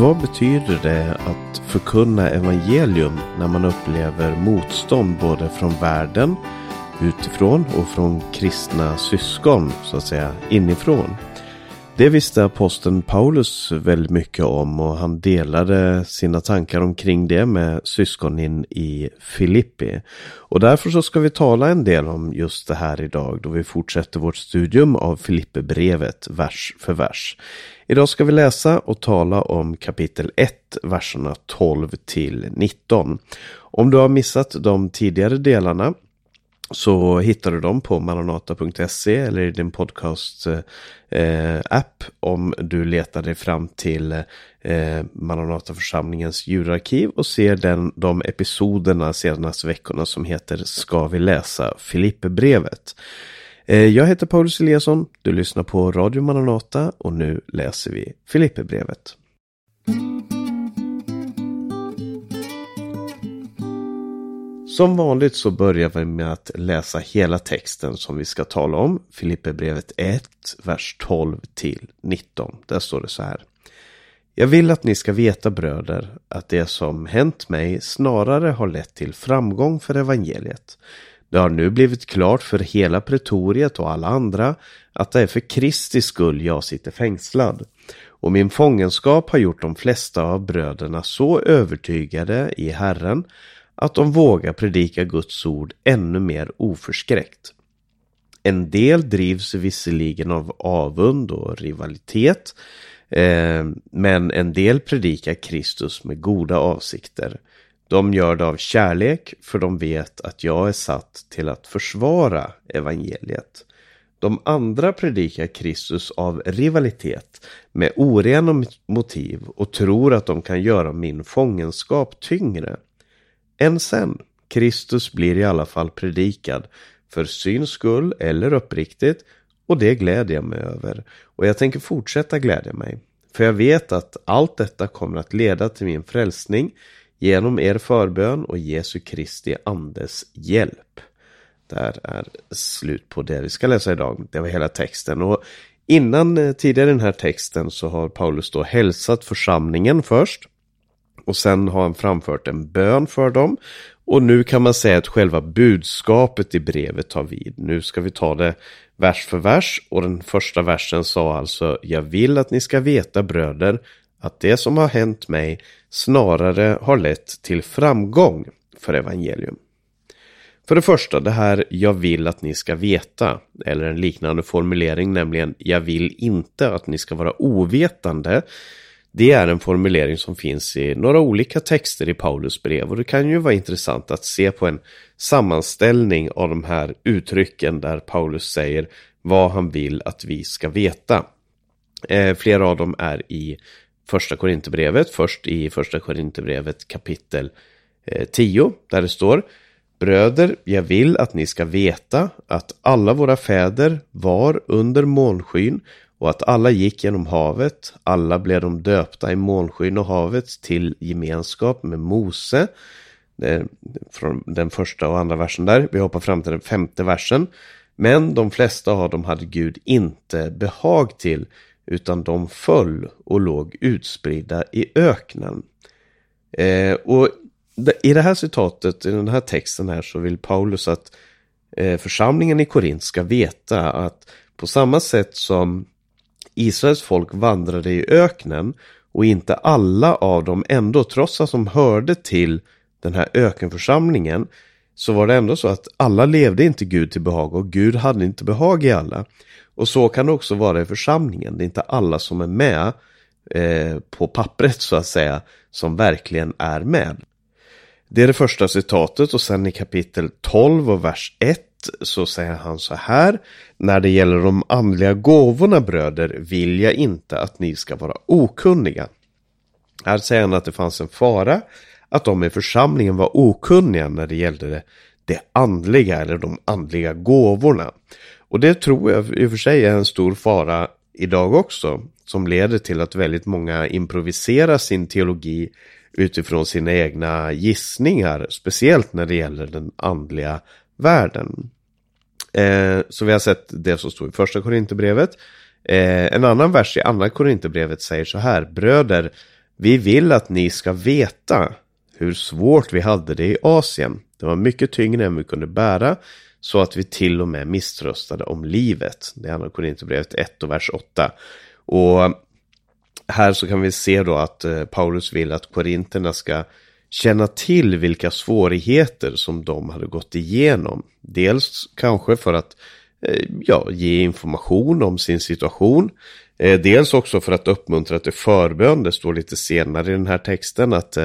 Vad betyder det att förkunna evangelium när man upplever motstånd både från världen utifrån och från kristna syskon, så att säga, inifrån? Det visste aposteln Paulus väldigt mycket om, och han delade sina tankar omkring det med syskonen i Filippi. Och därför så ska vi tala en del om just det här idag, då vi fortsätter vårt studium av Filippibrevet vers för vers. Idag ska vi läsa och tala om kapitel 1, verserna 12 till 19. Om du har missat de tidigare delarna så hittar du dem på maranata.se eller i din podcast-app om du letar dig fram till Maranata-församlingens ljudarkiv och ser de episoderna senaste veckorna som heter Ska vi läsa Filippibrevet. Jag heter Paulus Eliasson, du lyssnar på Radio Maranata och nu läser vi Filippibrevet. Som vanligt så börjar vi med att läsa hela texten som vi ska tala om. Filippibrevet 1, vers 12 till 19. Där står det så här. Jag vill att ni ska veta, bröder, att det som hänt mig snarare har lett till framgång för evangeliet. Det har nu blivit klart för hela pretoriet och alla andra att det är för Kristi skull jag sitter fängslad. Och min fångenskap har gjort de flesta av bröderna så övertygade i Herren att de vågar predika Guds ord ännu mer oförskräckt. En del drivs visserligen av avund och rivalitet, men en del predikar Kristus med goda avsikter. De gör det av kärlek, för de vet att jag är satt till att försvara evangeliet. De andra predikar Kristus av rivalitet med orena motiv och tror att de kan göra min fångenskap tyngre. Än sen, Kristus blir i alla fall predikad för syns skull eller uppriktigt, och det gläder jag mig över. Och jag tänker fortsätta glädja mig, för jag vet att allt detta kommer att leda till min frälsning genom er förbön och Jesu Kristi andes hjälp. Där är slut på det vi ska läsa idag. Det var hela texten. Och tidigare i den här texten så har Paulus då hälsat församlingen först. Och sen har han framfört en bön för dem. Och nu kan man säga att själva budskapet i brevet tar vid. Nu ska vi ta det vers för vers. Och den första versen sa alltså: jag vill att ni ska veta, bröder, att det som har hänt mig snarare har lett till framgång för evangelium. För det första, det här jag vill att ni ska veta, eller en liknande formulering, nämligen jag vill inte att ni ska vara ovetande. Det är en formulering som finns i några olika texter i Paulus brev, och det kan ju vara intressant att se på en sammanställning av de här uttrycken där Paulus säger vad han vill att vi ska veta. Flera av dem är i första Korinthierbrevet, först i första Korinthierbrevet kapitel 10, där det står: bröder, jag vill att ni ska veta att alla våra fäder var under månskyn och att alla gick genom havet. Alla blev de döpta i månskyn och havet till gemenskap med Mose. Från den första och andra versen där. Vi hoppar fram till den 5:e versen. Men de flesta av dem hade Gud inte behag till, utan de föll och låg utspridda i öknen. Och i det här citatet, i den här texten här, så vill Paulus att församlingen i Korint ska veta att på samma sätt som Israels folk vandrade i öknen och inte alla av dem ändå, trots att de hörde till den här ökenförsamlingen, så var det ändå så att alla levde inte Gud till behag, och Gud hade inte behag i alla. Och så kan det också vara i församlingen. Det är inte alla som är med på pappret, så att säga, som verkligen är med. Det är det första citatet, och sen i kapitel 12 och vers 1 så säger han så här: när det gäller de andliga gåvorna, bröder, vill jag inte att ni ska vara okunniga. Här säger han att det fanns en fara att de i församlingen var okunniga när det gällde det andliga eller de andliga gåvorna. Och det tror jag i och för sig är en stor fara idag också, som leder till att väldigt många improviserar sin teologi utifrån sina egna gissningar, speciellt när det gäller den andliga världen. Så vi har sett det som står i första Korinthierbrevet. En annan vers i andra Korinthierbrevet säger så här: bröder, Vi vill att ni ska veta hur svårt vi hade det i Asien. Det var mycket tyngre än vi kunde bära, så att vi till och med misströstade om livet. Det är Andra Korinthierbrevet 1 och vers 8. Och här så kan vi se då att Paulus vill att korinterna ska känna till vilka svårigheter som de hade gått igenom. Dels kanske för att ge information om sin situation. Dels också för att uppmuntra till förbön. Det står lite senare i den här texten att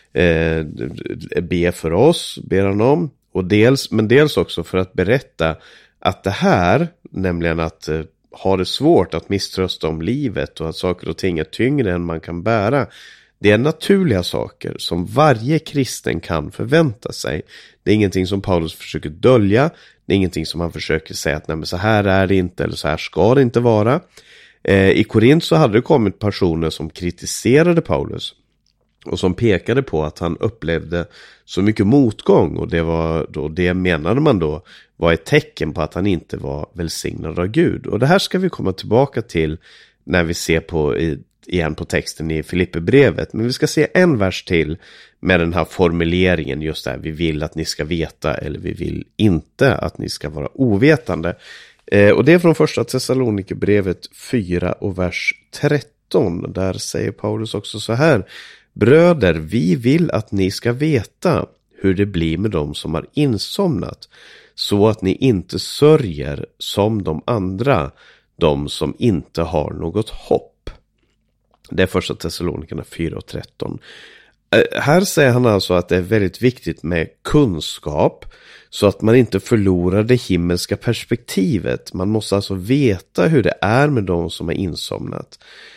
be för oss, ber han om. Men dels också för att berätta att det här, nämligen att ha det svårt, att misströsta om livet och att saker och ting är tyngre än man kan bära, det är naturliga saker som varje kristen kan förvänta sig. Det är ingenting som Paulus försöker dölja. Det är ingenting som han försöker säga att nej, men så här är det inte eller så här ska det inte vara. I Korint så hade det kommit personer som kritiserade Paulus och som pekade på att han upplevde så mycket motgång, och det menade man då var ett tecken på att han inte var välsignad av Gud. Och det här ska vi komma tillbaka till när vi ser igen på texten i Filipperbrevet. Men vi ska se en vers till med den här formuleringen, just där vi vill att ni ska veta eller vi vill inte att ni ska vara ovetande. Och det är från första Thessalonikerbrevet 4 och vers 13. Där säger Paulus också så här: bröder, vi vill att ni ska veta hur det blir med dem som har insomnat, så att ni inte sörjer som de andra, de som inte har något hopp. Det är första Thessalonikerna 4 och 13. Här säger han alltså att det är väldigt viktigt med kunskap, så att man inte förlorar det himmelska perspektivet. Man måste alltså veta hur det är med de som har insomnat,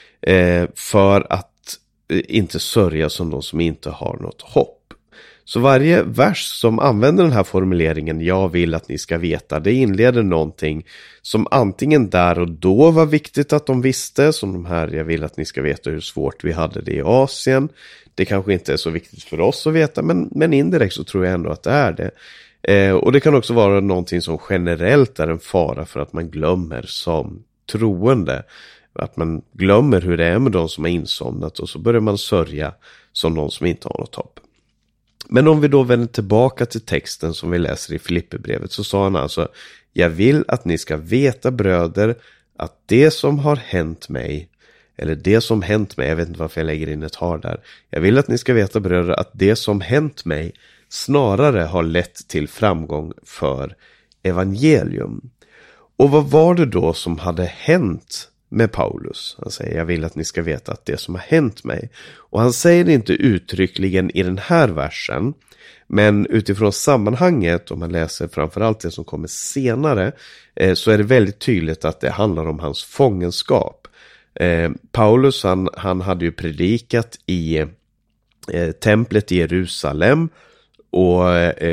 för att inte sörja som de som inte har något hopp. Så varje vers som använder den här formuleringen, jag vill att ni ska veta, det inleder någonting som antingen där och då var viktigt att de visste, som de här, jag vill att ni ska veta hur svårt vi hade det i Asien. Det kanske inte är så viktigt för oss att veta, men indirekt så tror jag ändå att det är det. Och det kan också vara någonting som generellt är en fara för att man glömmer som troende. Att man glömmer hur det är med de som har insomnat, och så börjar man sörja som de som inte har något hopp. Men om vi då vänder tillbaka till texten som vi läser i Filipperbrevet, så sa han alltså: jag vill att ni ska veta, bröder, att det som har hänt mig, eller det som hänt mig, jag vet inte varför jag lägger in ett har där. Jag vill att ni ska veta, bröder, att det som hänt mig snarare har lett till framgång för evangelium. Och vad var det då som hade hänt med Paulus? Han säger, jag vill att ni ska veta att det som har hänt mig. Och han säger det inte uttryckligen i den här versen, men utifrån sammanhanget, om man läser framförallt det som kommer senare, så är det väldigt tydligt att det handlar om hans fångenskap. Paulus han hade ju predikat i templet i Jerusalem, och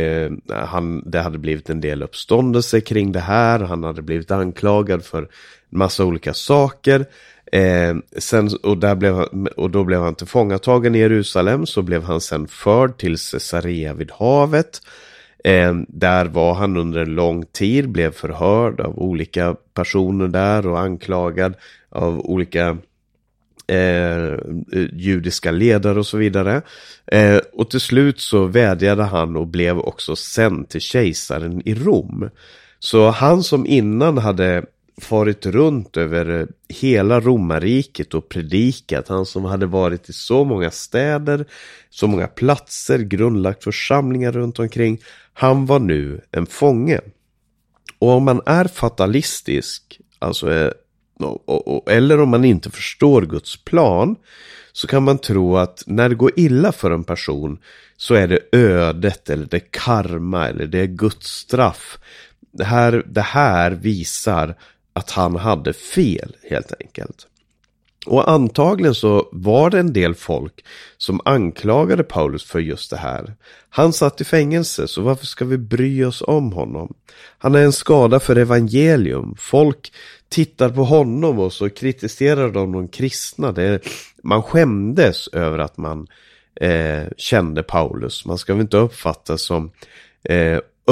det hade blivit en del uppståndelse kring det här. Han hade blivit anklagad för massa olika saker. Då blev han tillfångatagen i Jerusalem. Så blev han sen förd till Caesarea vid havet. Där var han under en lång tid, blev förhörd av olika personer där och anklagad av olika judiska ledare och så vidare. Och till slut så vädjade han och blev också sänd till kejsaren i Rom. Så han som innan hade farit runt över hela Romariket och predikat, han som hade varit i så många städer, så många platser, grundlagt församlingar runt omkring, han var nu en fånge. Och om man är fatalistisk, alltså eller om man inte förstår Guds plan, så kan man tro att när det går illa för en person så är det ödet eller det är karma eller det är Guds straff. Det här visar att han hade fel, helt enkelt. Och antagligen så var det en del folk som anklagade Paulus för just det här. Han satt i fängelse, så varför ska vi bry oss om honom? Han är en skada för evangelium. Folk tittar på honom och så kritiserar de kristna. Man skämdes över att man kände Paulus. Man ska väl inte uppfattas som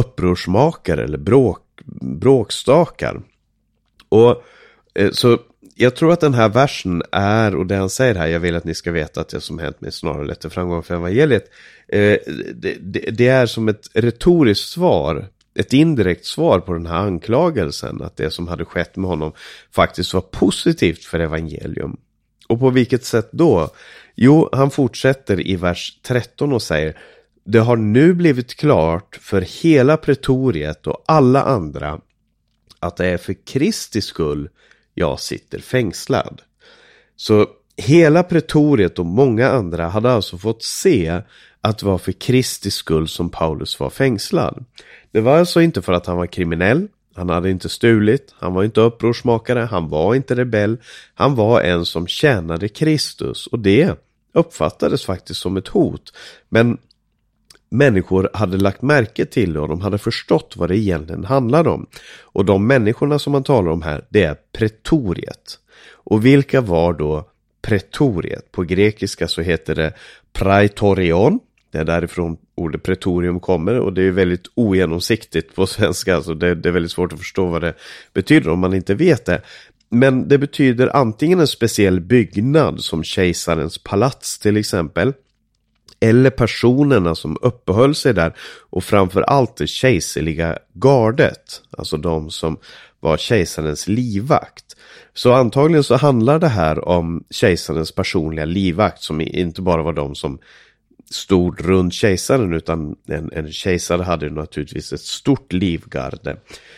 upprorsmakare eller bråkstakar. Och så jag tror att den här versen är, och det han säger här, jag vill att ni ska veta att det som hänt mig snarare lett till framgång för evangeliet. Det är som ett retoriskt svar, ett indirekt svar på den här anklagelsen, att det som hade skett med honom faktiskt var positivt för evangelium. Och på vilket sätt då? Jo, han fortsätter i vers 13 och säger: det har nu blivit klart för hela pretoriet och alla andra att det är för Kristi skull jag sitter fängslad. Så hela pretoriet och många andra hade alltså fått se att det var för Kristi skull som Paulus var fängslad. Det var alltså inte för att han var kriminell, han hade inte stulit, han var inte upprorsmakare, han var inte rebell, han var en som tjänade Kristus, och det uppfattades faktiskt som ett hot. Men människor hade lagt märke till det och de hade förstått vad det egentligen handlade om. Och de människorna som man talar om här, det är pretoriet. Och vilka var då pretoriet? På grekiska så heter det praetorion. Det är därifrån ordet pretorium kommer, och det är väldigt ogenomsiktigt på svenska. Alltså det är väldigt svårt att förstå vad det betyder om man inte vet det. Men det betyder antingen en speciell byggnad som kejsarens palats till exempel, eller personerna som uppehöll sig där, och framförallt det kejserliga gardet, alltså de som var kejsarens livvakt. Så antagligen så handlar det här om kejsarens personliga livvakt, som inte bara var de som stod runt kejsaren, utan en kejsare hade naturligtvis ett stort livgarde.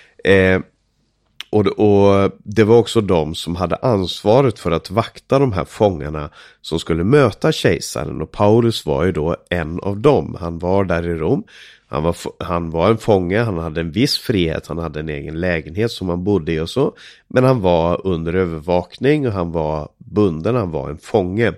Och det var också de som hade ansvaret för att vakta de här fångarna som skulle möta kejsaren. Och Paulus var ju då en av dem. Han var där i Rom. Han var en fånge, han hade en viss frihet, han hade en egen lägenhet som han bodde i och så. Men han var under övervakning och han var bunden, han var en fånge.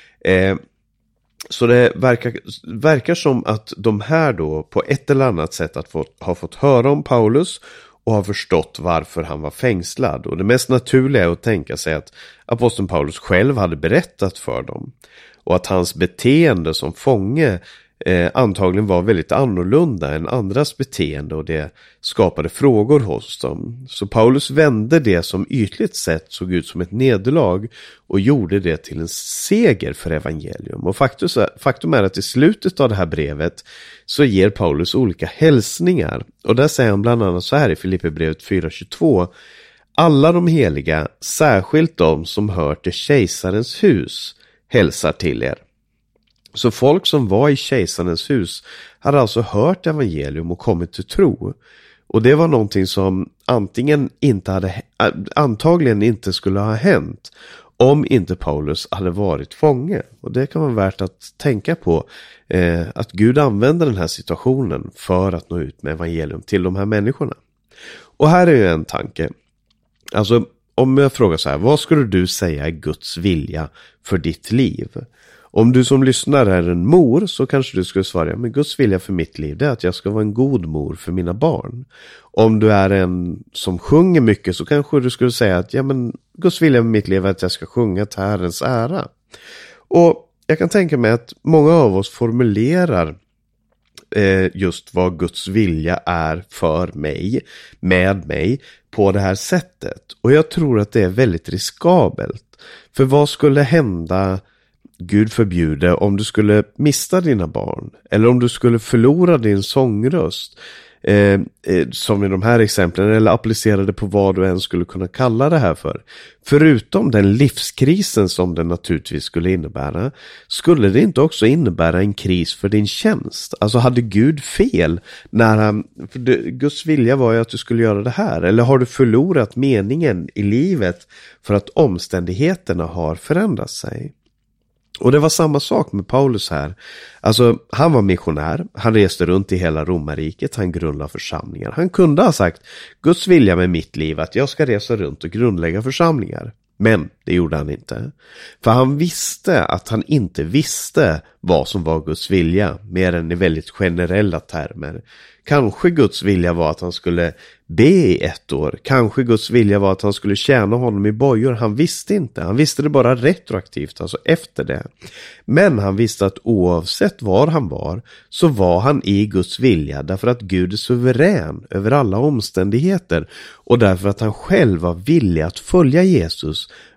Så det verkar som att de här då på ett eller annat sätt har fått höra om Paulus och har förstått varför han var fängslad. Och det mest naturliga är att tänka sig att aposteln Paulus själv hade berättat för dem. Och att hans beteende som fånge antagligen var väldigt annorlunda än andras beteende, och det skapade frågor hos dem. Så Paulus vände det som ytligt sett såg ut som ett nederlag och gjorde det till en seger för evangelium. Och faktum är att i slutet av det här brevet så ger Paulus olika hälsningar. Och där säger han bland annat så här i Filipperbrevet 4:22: alla de heliga, särskilt de som hör till kejsarens hus, hälsar till er. Så folk som var i kejsarens hus hade alltså hört evangelium och kommit till tro. Och det var någonting som antagligen inte skulle ha hänt om inte Paulus hade varit fånge. Och det kan vara värt att tänka på, att Gud använder den här situationen för att nå ut med evangelium till de här människorna. Och här är ju en tanke. Alltså om jag frågar så här: vad skulle du säga är Guds vilja för ditt liv? Om du som lyssnar är en mor så kanske du skulle svara: men Guds vilja för mitt liv, det är att jag ska vara en god mor för mina barn. Om du är en som sjunger mycket så kanske du skulle säga att Guds vilja för mitt liv är att jag ska sjunga till Herrens ära. Och jag kan tänka mig att många av oss formulerar just vad Guds vilja är för mig, med mig, på det här sättet. Och jag tror att det är väldigt riskabelt. För vad skulle hända, Gud förbjude, om du skulle mista dina barn? Eller om du skulle förlora din sångröst? Som i de här exemplen, eller applicera det på vad du än skulle kunna kalla det här för. Förutom den livskrisen som det naturligtvis skulle innebära, skulle det inte också innebära en kris för din tjänst? Alltså hade Gud fel när Guds vilja var ju att du skulle göra det här? Eller har du förlorat meningen i livet för att omständigheterna har förändrat sig? Och det var samma sak med Paulus här. Alltså han var missionär, han reste runt i hela Romarriket, han grundlade församlingar. Han kunde ha sagt: Guds vilja med mitt liv att jag ska resa runt och grundlägga församlingar. Men det gjorde han inte. För han visste att han inte visste vad som var Guds vilja, mer än i väldigt generella termer. Kanske Guds vilja var att han skulle be i 1 år. Kanske Guds vilja var att han skulle tjäna honom i bojor. Han visste inte. Han visste det bara retroaktivt, alltså efter det. Men han visste att oavsett var han var, så var han i Guds vilja, därför att Gud är suverän över alla omständigheter. Och därför att han själv var villig att följa Jesus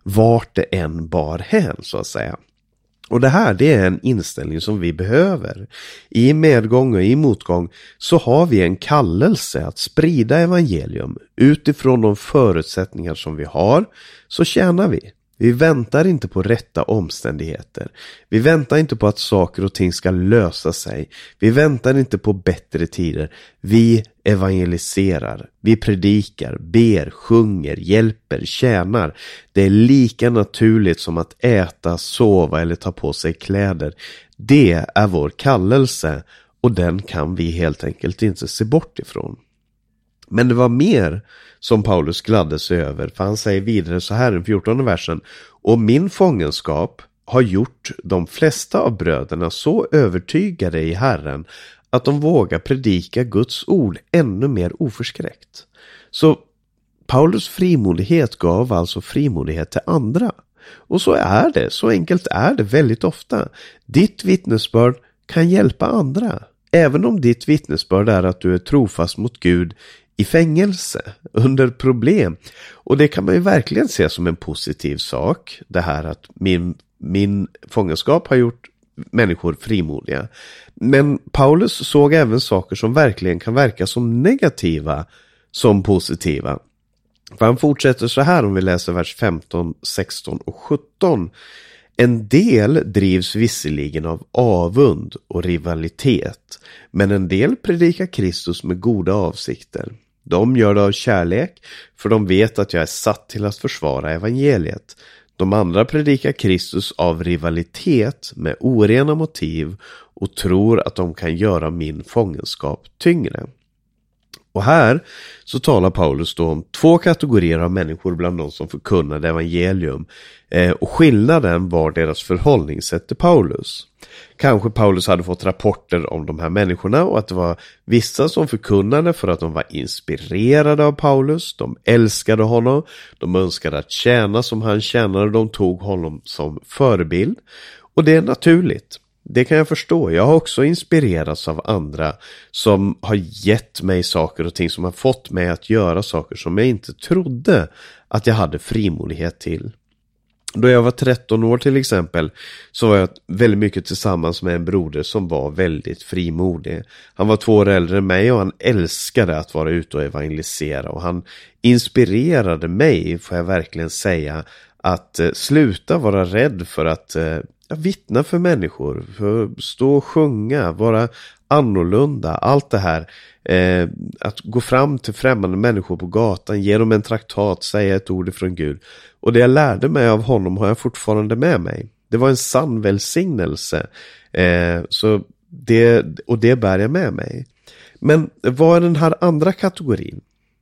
vart det än bar hän så att säga. Och det här, det är en inställning som vi behöver. I medgång och i motgång så har vi en kallelse att sprida evangelium. Utifrån de förutsättningar som vi har så tjänar vi. Vi väntar inte på rätta omständigheter. Vi väntar inte på att saker och ting ska lösa sig. Vi väntar inte på bättre tider. Vi evangeliserar. Vi predikar, ber, sjunger, hjälper, tjänar. Det är lika naturligt som att äta, sova eller ta på sig kläder. Det är vår kallelse och den kan vi helt enkelt inte se bort ifrån. Men det var mer som Paulus gladde sig över, för han säger vidare så här i 14:e versen: och min fångenskap har gjort de flesta av bröderna så övertygade i Herren att de vågar predika Guds ord ännu mer oförskräckt. Så Paulus frimodighet gav alltså frimodighet till andra. Och så är det, så enkelt är det väldigt ofta. Ditt vittnesbörd kan hjälpa andra. Även om ditt vittnesbörd är att du är trofast mot Gud i fängelse, under problem. Och det kan man ju verkligen se som en positiv sak. Det här att min fångenskap har gjort människor frimodiga. Men Paulus såg även saker som verkligen kan verka som negativa som positiva. För han fortsätter så här om vi läser vers 15, 16 och 17. En del drivs visserligen av avund och rivalitet, men en del predikar Kristus med goda avsikter. De gör det av kärlek, för de vet att jag är satt till att försvara evangeliet. De andra predikar Kristus av rivalitet med orena motiv och tror att de kan göra min fångenskap tyngre. Och här så talar Paulus då om två kategorier av människor bland de som förkunnade evangelium. Och skillnaden var deras förhållningssätt till Paulus. Kanske Paulus hade fått rapporter om de här människorna och att det var vissa som förkunnade för att de var inspirerade av Paulus. De älskade honom, de önskade att tjäna som han tjänade, de tog honom som förebild. Och det är naturligt. Det kan jag förstå. Jag har också inspirerats av andra som har gett mig saker och ting, som har fått mig att göra saker som jag inte trodde att jag hade frimodighet till. Då jag var 13 år till exempel så var jag väldigt mycket tillsammans med en broder som var väldigt frimodig. Han var 2 år äldre än mig och han älskade att vara ute och evangelisera. Och han inspirerade mig, får jag verkligen säga, att sluta vara rädd för att vittna för människor, för stå och sjunga, vara annorlunda, allt det här, att gå fram till främmande människor på gatan, ge dem en traktat, säga ett ord ifrån Gud. Och det jag lärde mig av honom har jag fortfarande med mig. Det var en sann välsignelse, så det bär jag med mig. Men vad är den här andra kategorin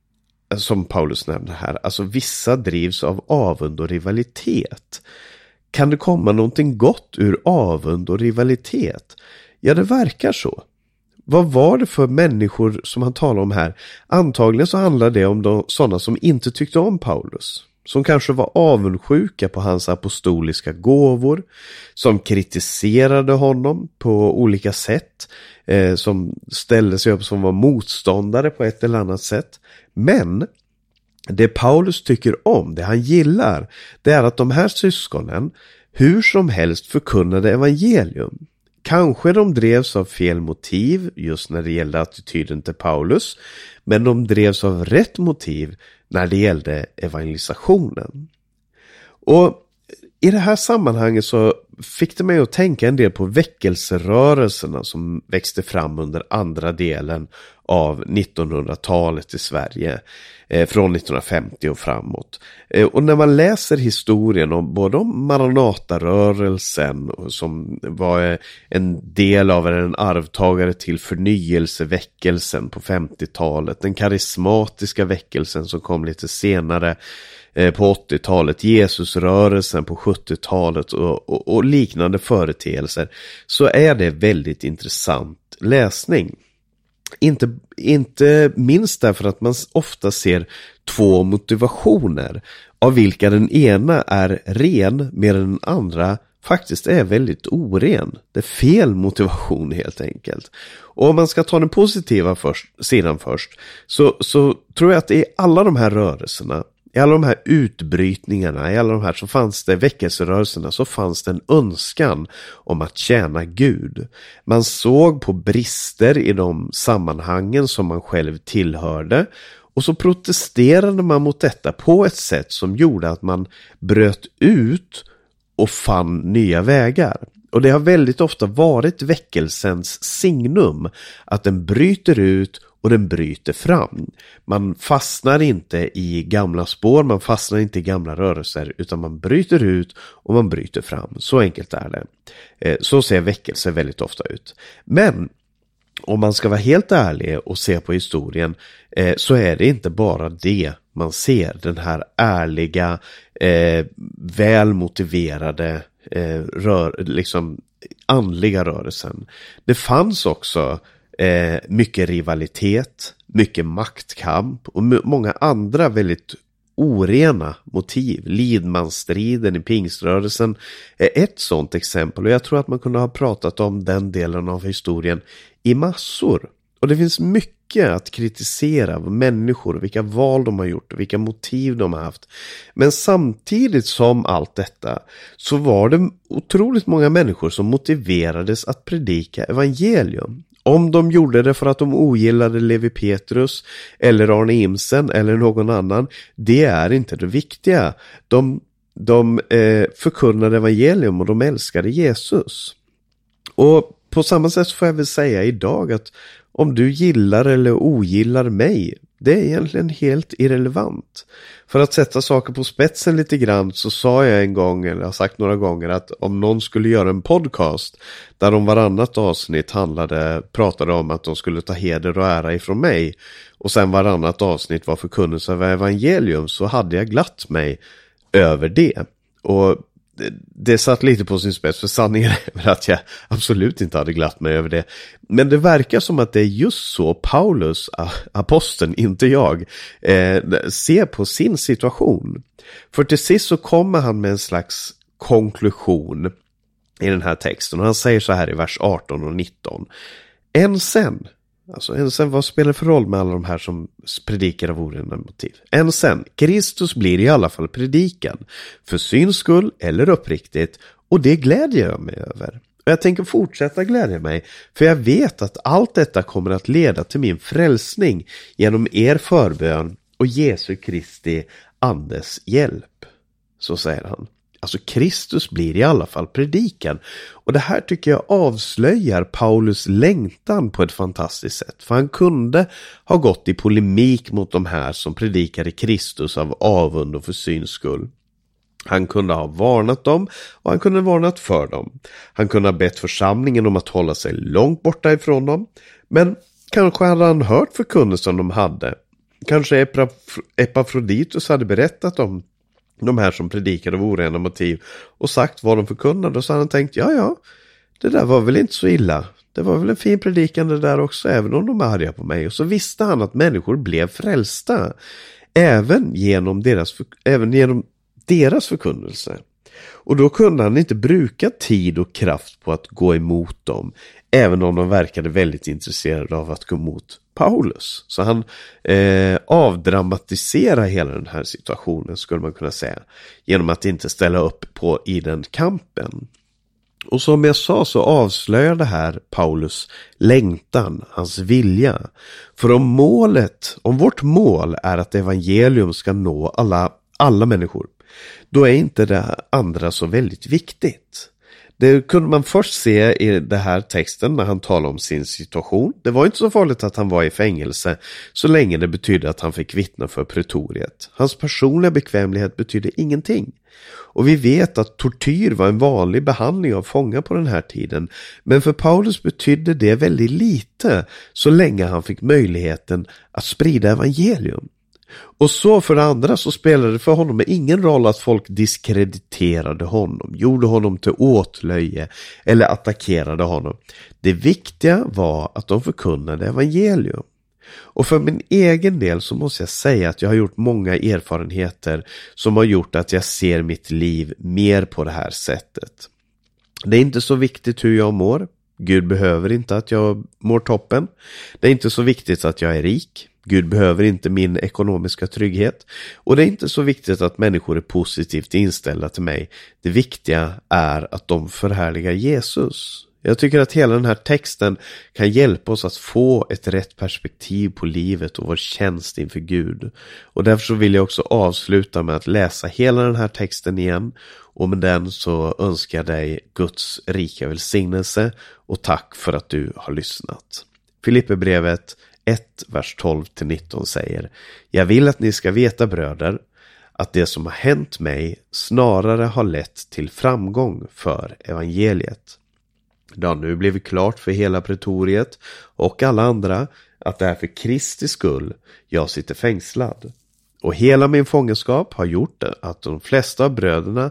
som Paulus nämnde här? Alltså vissa drivs av avund och rivalitet. Kan det komma någonting gott ur avund och rivalitet? Ja, det verkar så. Vad var det för människor som han talar om här? Antagligen så handlar det om sådana som inte tyckte om Paulus. Som kanske var avundsjuka på hans apostoliska gåvor. Som kritiserade honom på olika sätt. Som ställde sig upp som var motståndare på ett eller annat sätt. Men det Paulus tycker om, det han gillar, det är att de här syskonen hur som helst förkunnade evangelium. Kanske de drevs av fel motiv just när det gällde attityden till Paulus, men de drevs av rätt motiv när det gällde evangelisationen. Och i det här sammanhanget så fick det mig att tänka en del på väckelserörelserna som växte fram under andra delen av 1900-talet i Sverige, från 1950 och framåt. Och när man läser historien om både om Maranatarörelsen som var en del av en arvtagare till förnyelseväckelsen på 50-talet, den karismatiska väckelsen som kom lite senare på 80-talet, Jesusrörelsen på 70-talet och liknande företeelser, så är det väldigt intressant läsning. Inte minst därför att man ofta ser två motivationer, av vilka den ena är ren medan den andra faktiskt är väldigt oren. Det är fel motivation helt enkelt. Och om man ska ta den positiva sidan först så tror jag att i alla de här rörelserna, i alla de här utbrytningarna, i alla de här så fanns det väckelserörelserna, så fanns det en önskan om att tjäna Gud. Man såg på brister i de sammanhangen som man själv tillhörde, och så protesterade man mot detta på ett sätt som gjorde att man bröt ut och fann nya vägar. Och det har väldigt ofta varit väckelsens signum att den bryter ut och den bryter fram. Man fastnar inte i gamla spår, man fastnar inte i gamla rörelser, utan man bryter ut och man bryter fram. Så enkelt är det. Så ser väckelse väldigt ofta ut. Men om man ska vara helt ärlig och se på historien, så är det inte bara det man ser. Den här ärliga, välmotiverade, liksom andliga rörelsen. Det fanns också mycket rivalitet, mycket maktkamp och många andra väldigt orena motiv. Lidmansstriden i pingströrelsen är ett sådant exempel, och jag tror att man kunde ha pratat om den delen av historien i massor. Och det finns mycket att kritisera av människor, vilka val de har gjort och vilka motiv de har haft. Men samtidigt som allt detta så var det otroligt många människor som motiverades att predika evangelium. Om de gjorde det för att de ogillade Levi Petrus eller Arne Imsen eller någon annan, det är inte det viktiga. De förkunnade evangelium och de älskade Jesus. Och på samma sätt får jag väl säga idag att om du gillar eller ogillar mig, det är egentligen helt irrelevant. För att sätta saker på spetsen lite grann, så sa jag en gång, eller har sagt några gånger, att om någon skulle göra en podcast där de varannat avsnitt pratade om att de skulle ta heder och ära ifrån mig, och sen varannat avsnitt var förkunnelse av evangelium, så hade jag glatt mig över det. Och det satt lite på sin spets, för sanningen är att jag absolut inte hade glatt mig över det. Men det verkar som att det är just så Paulus, aposteln, inte jag, ser på sin situation. För till sist så kommer han med en slags konklusion i den här texten. Och han säger så här i vers 18 och 19. Än sen, vad spelar det för roll med alla de här som predikar av orena motiv? Än sen, Kristus blir i alla fall predikan, för syns skull eller uppriktigt, och det glädjer jag mig över. Och jag tänker fortsätta glädja mig, för jag vet att allt detta kommer att leda till min frälsning genom er förbön och Jesu Kristi andes hjälp. Så säger han. Alltså Kristus blir i alla fall predikan. Och det här tycker jag avslöjar Paulus längtan på ett fantastiskt sätt. För han kunde ha gått i polemik mot de här som predikade Kristus av avund och för syns skull. Han kunde ha varnat dem och han kunde ha varnat för dem. Han kunde ha bett församlingen om att hålla sig långt borta ifrån dem. Men kanske hade han hört förkunnelsen de hade. Kanske Epafroditus hade berättat om de här som predikade av orena motiv och sagt vad de förkunnade, och så hade han tänkt, ja, det där var väl inte så illa. Det var väl en fin predikan det där också, även om de är arga på mig. Och så visste han att människor blev frälsta även genom deras förkunnelse. Och då kunde han inte bruka tid och kraft på att gå emot dem, även om de verkade väldigt intresserade av att gå emot Paulus. Så han avdramatiserar hela den här situationen, skulle man kunna säga, genom att inte ställa upp i den kampen. Och som jag sa så avslöjar det här Paulus längtan, hans vilja. För om vårt mål är att evangelium ska nå alla människor, då är inte det andra så väldigt viktigt. Det kunde man först se i den här texten när han talar om sin situation. Det var inte så farligt att han var i fängelse så länge det betydde att han fick vittna för pretoriet. Hans personliga bekvämlighet betydde ingenting. Och vi vet att tortyr var en vanlig behandling av fångar på den här tiden. Men för Paulus betydde det väldigt lite så länge han fick möjligheten att sprida evangelium. Och så för det andra så spelade det för honom ingen roll att folk diskrediterade honom, gjorde honom till åtlöje eller attackerade honom. Det viktiga var att de förkunnade evangelium. Och för min egen del så måste jag säga att jag har gjort många erfarenheter som har gjort att jag ser mitt liv mer på det här sättet. Det är inte så viktigt hur jag mår. Gud behöver inte att jag mår toppen. Det är inte så viktigt att jag är rik. Gud behöver inte min ekonomiska trygghet. Och det är inte så viktigt att människor är positivt inställda till mig. Det viktiga är att de förhärligar Jesus. Jag tycker att hela den här texten kan hjälpa oss att få ett rätt perspektiv på livet och vår tjänst inför Gud. Och därför så vill jag också avsluta med att läsa hela den här texten igen. Och med den så önskar jag dig Guds rika välsignelse och tack för att du har lyssnat. Filipperbrevet 1, vers 12-19 säger: Jag vill att ni ska veta, bröder, att det som har hänt mig snarare har lett till framgång för evangeliet. Det har nu blivit klart för hela pretoriet och alla andra att det är för Kristi skull jag sitter fängslad. Och hela min fångenskap har gjort att de flesta av bröderna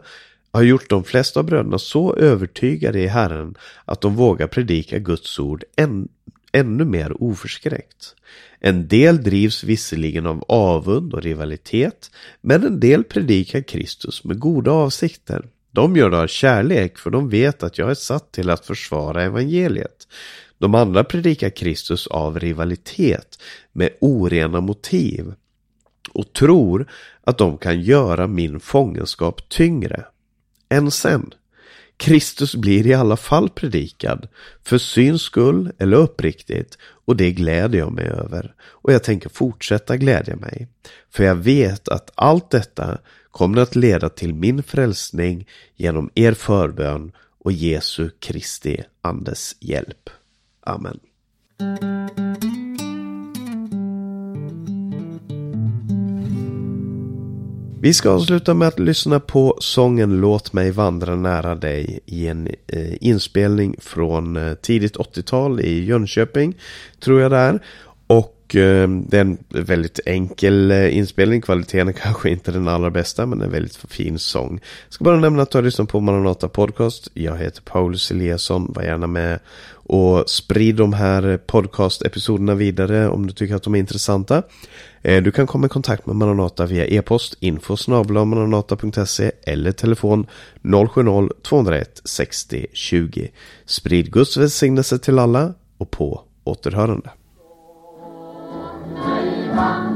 så övertygade i Herren att de vågar predika Guds ord ännu mer oförskräckt. En del drivs visserligen av avund och rivalitet, men en del predikar Kristus med goda avsikter. De gör det av kärlek, för de vet att jag är satt till att försvara evangeliet. De andra predikar Kristus av rivalitet med orena motiv och tror att de kan göra min fångenskap tyngre än sen. Kristus blir i alla fall predikad, för syns skull eller uppriktigt, och det gläder jag mig över. Och jag tänker fortsätta glädja mig, för jag vet att allt detta kommer att leda till min frälsning genom er förbön och Jesu Kristi andes hjälp. Amen. Vi ska avsluta med att lyssna på sången Låt mig vandra nära dig i en inspelning från tidigt 80-tal i Jönköping, tror jag det är. Och det är en väldigt enkel inspelning. Kvaliteten är kanske inte den allra bästa, men en väldigt fin sång. Jag ska bara nämna att du har lyssnat på Maranata Podcast. Jag heter Paulus Eliasson. Var gärna med och sprid de här podcast-episoderna vidare om du tycker att de är intressanta. Du kan komma i kontakt med Maranata via e-post info@maranata.se eller telefon 070-201 60 20. Sprid Guds välsignelse till alla och på återhörande.